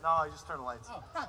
No, I just turned the lights.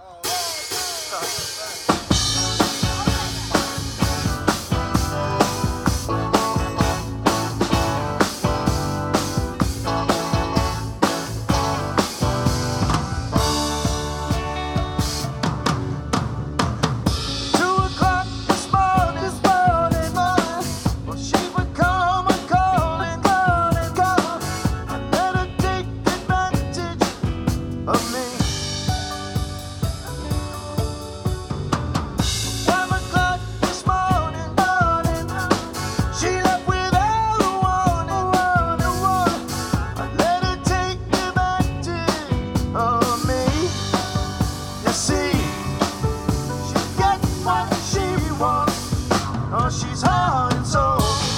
She's hard and soul.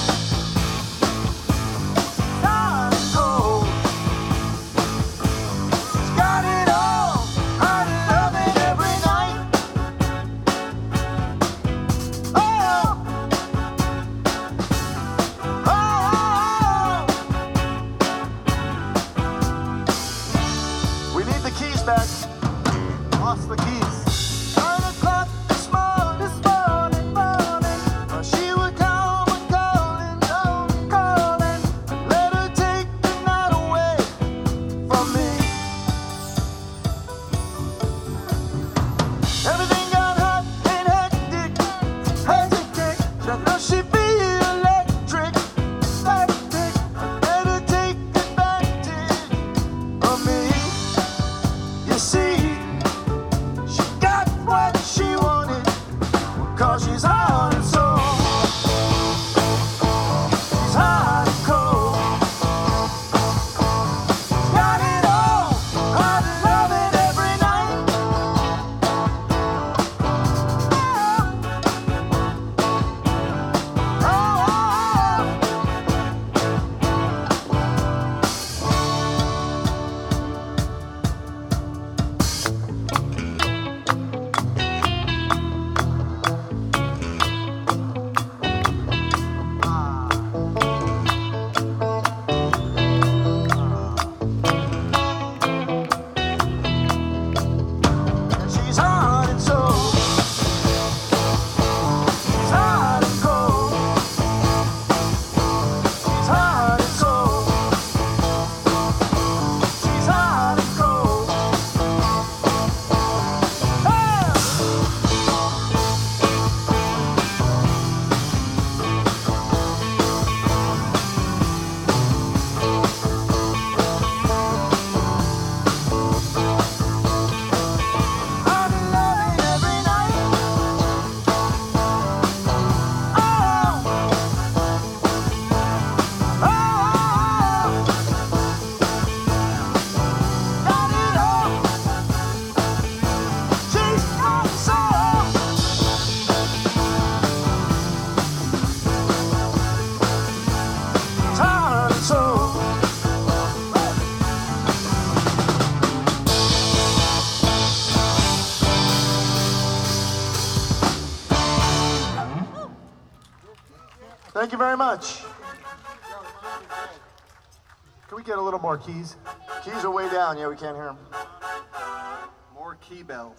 Hard and cold. She's got it all. Hard and loving every night. Oh, oh. We need the keys back. Lost the keys. 9 o'clock this morning. She would come and calling, calling. Let her take the night away from me. Everything got hot and hectic. I know she'd be electric. Let her take advantage of me. You see, she got what she wanted, 'cause she's hard and soul. She's hard and cold. She's got it all. Hard and loving every night. Oh, oh, she's hard and soul. She's hard and cold. She's hard and soul. She's hard and cold. Ah! Hard and loving every night. Oh, oh, got it all. She's hard and soul. She's hard and soul. Thank you very much. Can we get a little more keys? Keys are way down. Yeah, we can't hear them. More key bell.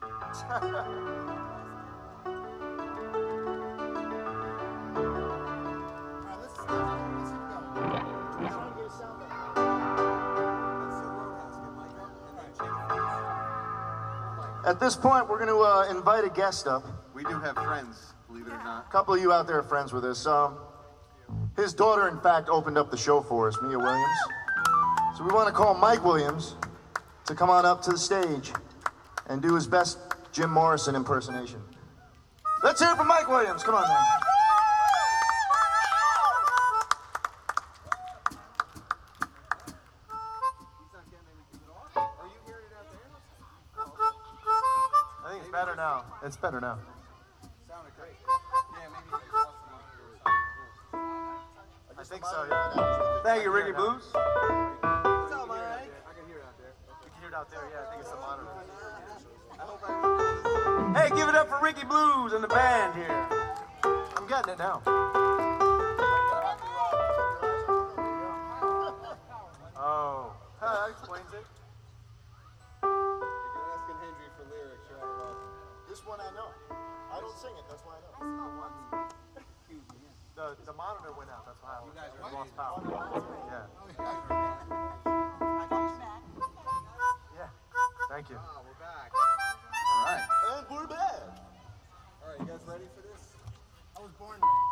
At this point, we're going to invite a guest up. We do have friends, believe it or not. A couple of you out there are friends with us. His daughter, in fact, opened up the show for us, Mia Williams. So we want to call Mike Williams to come on up to the stage and do his best Jim Morrison impersonation. Let's hear it for Mike Williams. Come on now. I think it's better now. It's better now. Sounded great. Yeah, maybe you can I think so, yeah. Thank you, Ricky Blues. It's all right. I can hear it out there. You can hear it out there, yeah. I think it's the monitor. I hope I Hey, give it up for Ricky Blues and the band here. I'm getting it now. Oh, that explains it. sing it. That's why I know. The monitor went out. That's why I lost power. Yeah. Yeah. Thank you. Oh, we're back. All right. And we're back. All right, you guys ready for this? I was born ready.